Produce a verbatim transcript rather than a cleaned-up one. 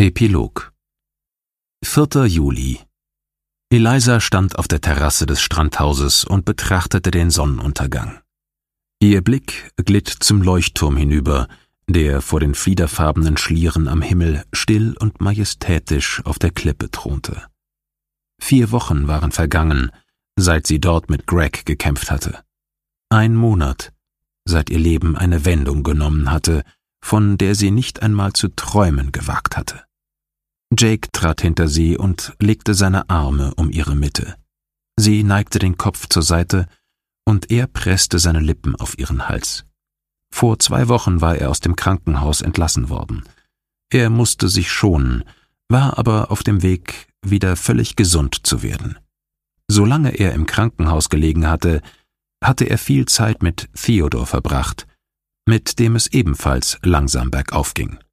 Epilog vierter Juli. Eliza stand auf der Terrasse des Strandhauses und betrachtete den Sonnenuntergang. Ihr Blick glitt zum Leuchtturm hinüber, der vor den fliederfarbenen Schlieren am Himmel still und majestätisch auf der Klippe thronte. Vier Wochen waren vergangen, seit sie dort mit Greg gekämpft hatte. Ein Monat, seit ihr Leben eine Wendung genommen hatte, von der sie nicht einmal zu träumen gewagt hatte. Jake trat hinter sie und legte seine Arme um ihre Mitte. Sie neigte den Kopf zur Seite, und er presste seine Lippen auf ihren Hals. Vor zwei Wochen war er aus dem Krankenhaus entlassen worden. Er musste sich schonen, war aber auf dem Weg, wieder völlig gesund zu werden. Solange er im Krankenhaus gelegen hatte, hatte er viel Zeit mit Theodore verbracht, mit dem es ebenfalls langsam bergauf ging.